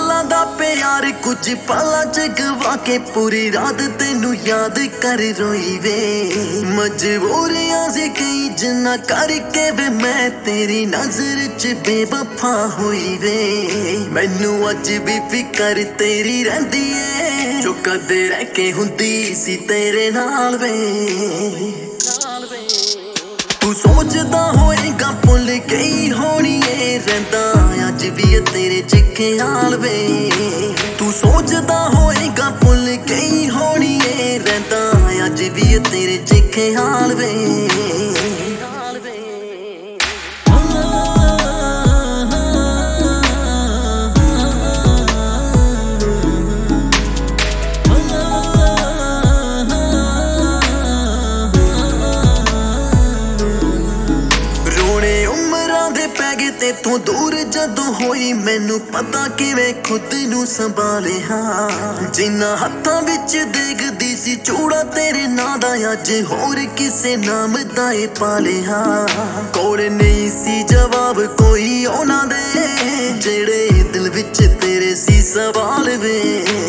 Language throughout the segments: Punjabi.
ਸਾਲਾਂ ਦਾ ਪਿਆਰ ਕੁਝ ਪਲਾਂ ਚ ਗਵਾ ਕੇ ਪੂਰੀ ਰਾਤ ਤੈਨੂੰ ਯਾਦ ਕਰ ਰੋਈ ਵੇ। ਮਜਬੂਰੀਆਂ ਸੀ ਕਈ ਜਿੰਨਾ ਕਰਕੇ ਵੇ ਮੈਂ ਤੇਰੀ ਨਜ਼ਰ ਚ ਬੇਵਫਾ ਹੋਈ ਵੇ। ਮੈਨੂੰ ਅੱਜ ਵੀ ਫਿਕਰ ਤੇਰੀ ਰਹਿੰਦੀ ਏ ਜੋ ਕਦੇ ਰਹਿ ਕੇ ਹੁੰਦੀ ਸੀ ਤੇਰੇ ਨਾਲ ਵੇ। ਤੂੰ ਸੋਚਦਾ ਹੋਏਗਾ ਭੁੱਲ ਗਈ ਹੋਣੀ ਏ ਰਹਿੰਦਾ ਅੱਜ ਵੀ ਤੇਰੇ ਚ ਖਿਆਲ ਵੇ। ਤੂੰ ਸੋਚਦਾ ਹੋਏਗਾ ਭੁੱਲ ਗਈ ਹੋਣੀ ਏ ਰਹਿੰਦਾ ਅੱਜ ਵੀ ਤੇਰੇ ਚ ਖਿਆਲ ਵੇ। ਤੇਥੋਂ ਦੂਰ ਜਦੋਂ ਹੋਈ ਮੈਨੂੰ ਪਤਾ ਕਿਵੇਂ ਖੁਦ ਨੂੰ ਸੰਭਾਲਿਆ। ਜਿੰਨਾ ਹੱਥਾਂ ਵਿੱਚ ਦੇਖਦੀ ਸੀ ਚੂੜਾ ਤੇਰੇ ਨਾਂ ਦਾ ਅੱਜ ਹੋਰ ਕਿਸੇ ਨਾਮ ਦਾ ਏ ਪਾਲਿਆ। ਕੋਲ ਨਹੀਂ ਸੀ ਜਵਾਬ ਕੋਈ ਉਹਨਾਂ ਦੇ ਜਿਹੜੇ ਦਿਲ ਵਿੱਚ ਤੇਰੇ ਸੀ ਸਵਾਲ ਵੇ।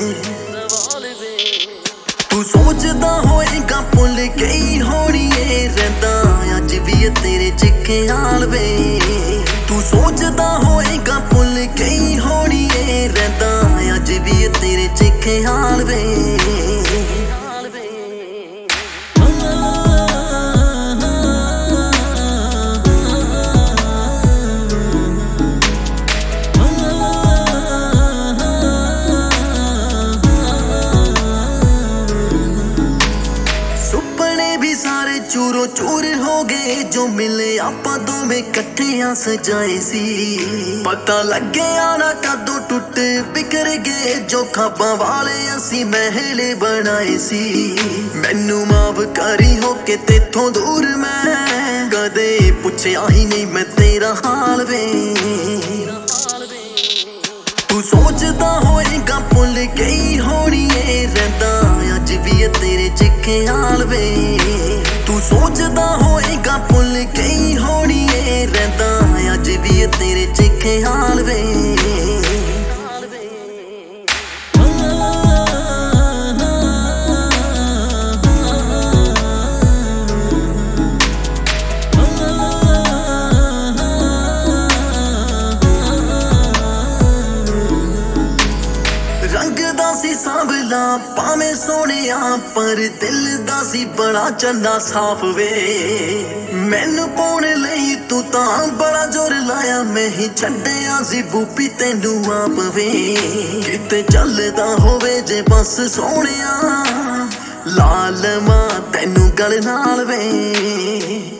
ਤੂੰ ਸੋਚਦਾ ਹੋਏਗਾ ਭੁੱਲ ਗਈ ਹੋਣੀ ਏ ਰਹਿੰਦਾ ਅੱਜ ਵੀ ਤੇਰੇ ਚ ਖਿਆਲ ਵੇ। ਤੂੰ ਸੋਚਦਾ ਹੋਏਗਾ ਭੁੱਲ ਗਈ ਹੋਣੀ ਏ ਰਹਿੰਦਾ ਅੱਜ ਵੀ ਤੇਰੇ ਚ ਖਿਆਲ ਵੇ। ਸਾਰੇ ਚੂਰੋ ਚੂਰ ਹੋ ਗਏ ਜੋ ਮਿਲੇ ਆਪਾਂ ਦੋਵੇਂ ਇਕੱਠਿਆਂ ਸਜਾਏ ਸੀ। ਪਤਾ ਲੱਗਿਆ ਨਾ ਕਦੋਂ ਟੁੱਟ ਬਿਖਰ ਗਏ ਜੋ ਖਾਬਾਂ ਵਾਲੇ ਅਸੀਂ ਮਹਿਲ ਬਣਾਏ ਸੀ। ਮੈਨੂੰ ਮਾਫ ਕਰੀ ਹੋ ਕੇ ਤੇਥੋਂ ਦੂਰ ਮੈਂ ਕਦੇ ਪੁੱਛਿਆ ਹੀ ਨਹੀਂ ਮੈਂ ਤੇਰਾ ਹਾਲ ਵੇ। ਤੂੰ ਸੋਚਦਾ ਹੋਏਗਾ ਭੁੱਲ ਗਈ ਹੋਣੀ ਏ ਰਹਿੰਦਾ ਅੱਜ ਵੀ ਤੇਰੇ ਚ ਖਿਆਲ ਵੇ। ਤੂੰ ਸੋਚਦਾ ਹੋਏਗਾ ਭੁੱਲ ਗਈ ਹੋਣੀ ਏ ਰਹਿੰਦਾ ਅੱਜ ਵੀ ਤੇਰੇ ਚ ਖਿਆਲ ਵੇ। ਸੀ ਸਾਂਭਲਾ ਭਾਵੇਂ ਸੋਹਣਿਆ ਪਰ ਦਿਲ ਦਾ ਸੀ ਬੜਾ ਚੰਗਾ ਸਾਫ ਵੇ। ਮੈਨੂੰ ਪਾਉਣ ਲਈ ਤੂੰ ਤਾਂ ਬੜਾ ਜ਼ੋਰ ਲਾਇਆ ਮੈਂ ਹੀ ਛੱਡਿਆ ਸੀ ਬੂਪੀ ਤੈਨੂੰ ਆਪ ਵੇ। ਕਿਤੇ ਚੱਲਦਾ ਹੋਵੇ ਜੇ ਬਸ ਸੋਹਣਿਆ ਲਾਲਮਾ ਤੈਨੂੰ ਗਲ ਨਾਲ ਵੇ।